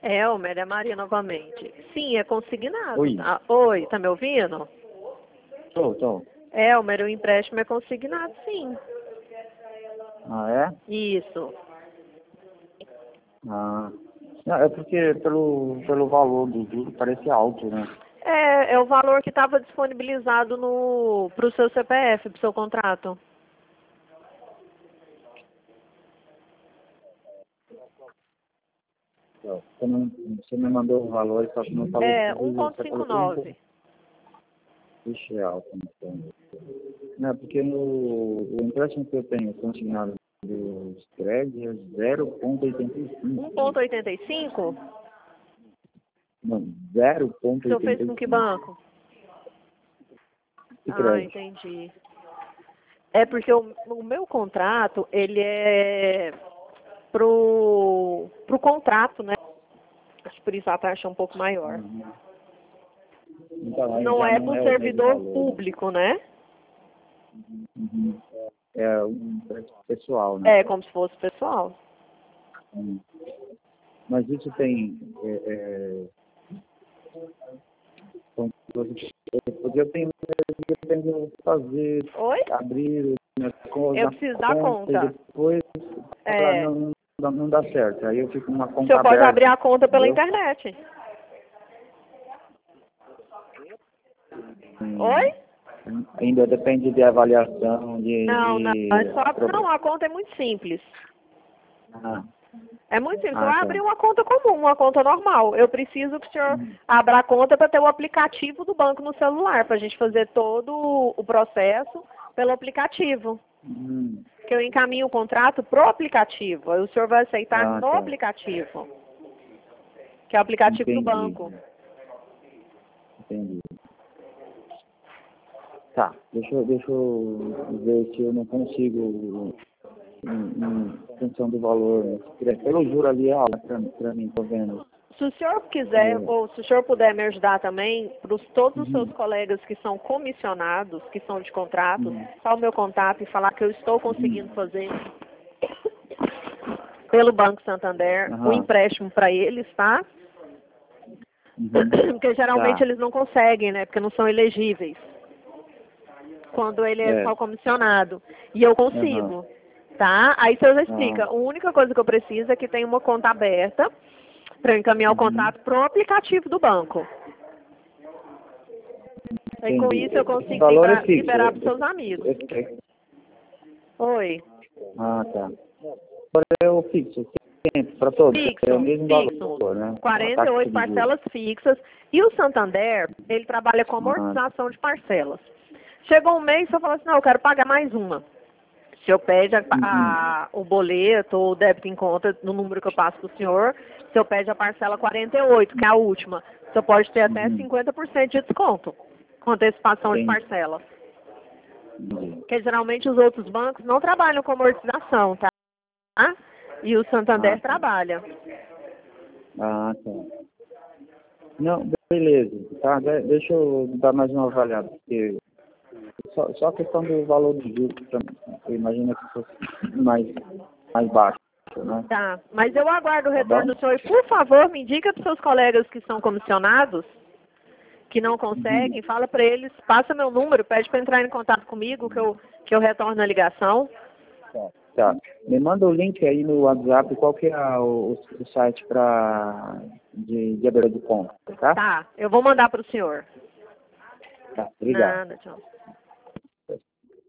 Elmer, é Maria novamente. Sim, é consignado. Oi. Tá? Oi, tá me ouvindo? Tô. Elmer, o empréstimo é consignado, sim. Ah, é? Isso. Ah. Não, é porque pelo valor do juro parece alto, né? É o valor que estava disponibilizado para o seu CPF, para o seu contrato. Você me mandou o valor, só que não falou. É Você colocou 1,59. Ixi, é alto. Então. Não, porque o empréstimo que eu tenho consignado do Scred é 0,85. 1,85? Não, O senhor fez com que 0,85. banco? Ah, Scred. entendi. É porque o meu contrato, ele é pro contrato, né? Acho que por isso a taxa é um pouco maior. Então, aí Não já é não para o é o mesmo servidor valor, né? público, né? Uhum. É um empréstimo pessoal, né? É como se fosse pessoal. Hum. Mas isso tem. Eu tenho que fazer, Oi? abrir minha Eu conta preciso da e conta. depois ela É, não dá certo. Aí eu fico com uma o conta senhor pode abrir aberta, a conta pela entendeu? internet. Hum, Oi? ainda depende de avaliação, Não, é só, não, problema. a conta é muito simples. Ah, É muito simples. Eu tá. abri uma conta comum, uma conta normal. Eu preciso que o senhor abra a conta para ter o aplicativo do banco no celular, para a gente fazer todo o processo pelo aplicativo. Hum, Que eu encaminho o contrato pro aplicativo. Aí o senhor vai aceitar no tá. aplicativo, que é o aplicativo do Entendi. banco. Entendi. Tá, deixa eu ver se eu não consigo, em função do valor, né? Pelo juro ali é alto pra mim, tô vendo. Se o senhor quiser, ou se o senhor puder me ajudar também, para todos os seus Uhum, colegas que são comissionados, que são de contrato, uhum, só o meu contato e falar que eu estou conseguindo uhum. fazer pelo Banco Santander o Aham, empréstimo para eles, tá? uhum. Porque geralmente Tá, eles não conseguem, né? Porque não são elegíveis. Quando ele é é, só comissionado. E eu aham, consigo, tá? Aí o senhor já explica. ah, A única coisa que eu preciso é que tenha uma conta aberta para eu encaminhar o uhum. contrato pro aplicativo do banco. Aí com Entendi. isso eu O consigo valor é fixo. liberar para os seus amigos. Oi. Tá. Agora é o fixo, sempre, para todos, é o Fixo, mesmo fixo. valor, né? A taxa 48 de juros. parcelas fixas. E o Santander, ele trabalha com Ah, amortização de parcelas. Chegou um mês, eu falo assim, não, eu quero pagar mais uma. O senhor pede uhum, o boleto ou o débito em conta no número que eu passo para o senhor. O senhor pede a parcela 48, que é a última. O senhor pode ter até uhum. 50% de desconto com antecipação de Entendi. parcela. Entendi. Porque geralmente os outros bancos não trabalham com amortização, tá? E o Ah, Santander tá. trabalha. Tá. Não, beleza. Tá, deixa eu dar mais uma avaliada, porque só a questão do valor do juros, eu imagino que fosse mais baixo, né? Tá, mas eu aguardo o Tá retorno bom? do senhor. E, por favor, me indica para os seus colegas que são comissionados, que não Uhum. conseguem, fala para eles, passa meu número, pede para entrar em contato comigo, que eu retorno a ligação. Tá. Me manda o link aí no WhatsApp, qual que é o site de abertura de conta, tá? Tá, eu vou mandar para o senhor. Tá, obrigado. Nada, tchau.